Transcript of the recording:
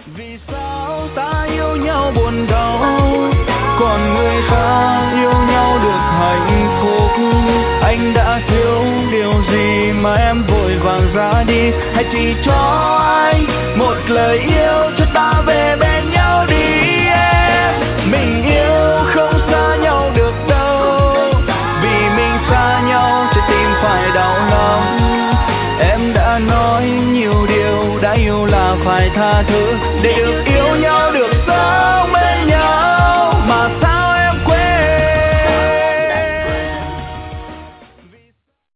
Vì sao ta yêu nhau buồn đau, còn người ta yêu nhau được hạnh phúc? Anh đã thiếu điều gì mà em vội vàng ra đi? Hãy chỉ cho anh một lời yêu, cho ta về bên nhau đi em. Mình yêu không xa nhau được đâu, vì mình xa nhau trái tim phải đau lắm. Em đã nói nhiều điều, đã yêu là phải tha thứ để được yêu nhau được sao?